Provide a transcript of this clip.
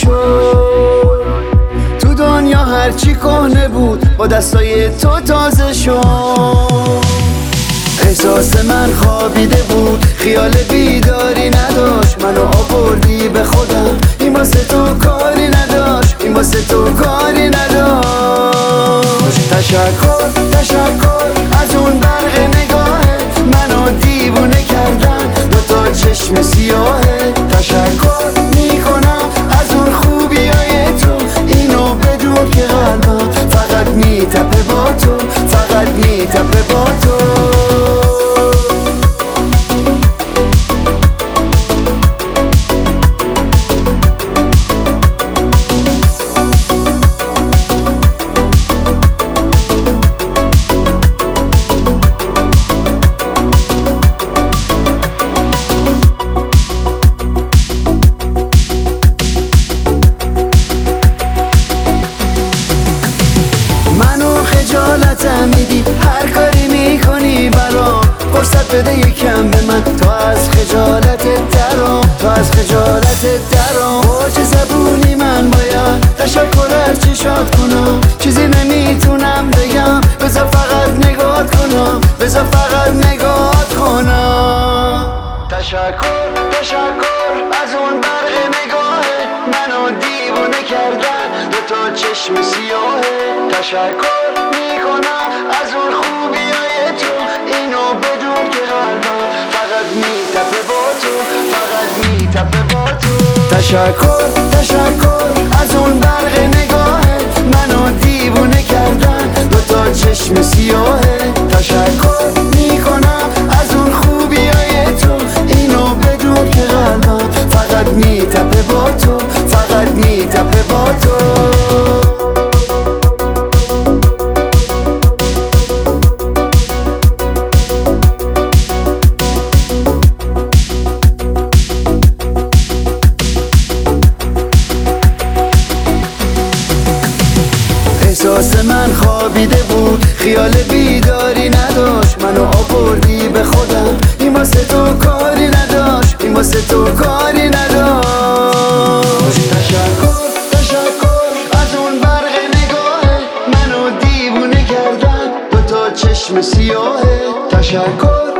شد. تو دنیا هرچی کهنه بود با دستای تو تازه شد. احساس من خوابیده بود، خیال بیداری نداشت، منو آوردی به خودم، این واسه تو کاری نداشت، این واسه تو کاری نداشت. تشکر تشکر از اون برق نگاهت، منو دیوونه کردن دوتا چشم سیاهت. تشکر میکنم از اون خوبیای تو، اینو بدون که قلبم فقط میتپه با تو، فقط میتپه با تو. خجالتم میدی، هر کاری میکنی برام، فرصت بده یکم به من، تو از خجالتت درام، تو از خجالتت درام. با چه زبونی من باید تشکر از چشات کنم، چیزی نمیتونم بگم، بذار فقط نگات کنم، بذار فقط نگات کنم. تشکر تشکر از اون برق نگاهه، منو دیوونه کردن دوتا چشم سیاهه. تشکر میکنم از اون خوبیای تو، اینو بدون که قلبم فقط میتپه با تو، فقط میتپه با تو. تشکر تشکر از اون برق نگاهت، منو دیوونه کردن دوتا چشم سیاهه. تشکر میکنم از اون خوبیای تو، اینو بدون که قلبم فقط میتپه با تو، فقط میتپه با تو. احساس من خوابیده بود، خیال بیداری نداشت، منو آوردی به خودم، این واسه تو کاری نداشت، این واسه تو کاری نداشت. تشکر تشکر از اون برق نگاهه، منو دیوونه کردن دوتا چشم سیاهه. تشکر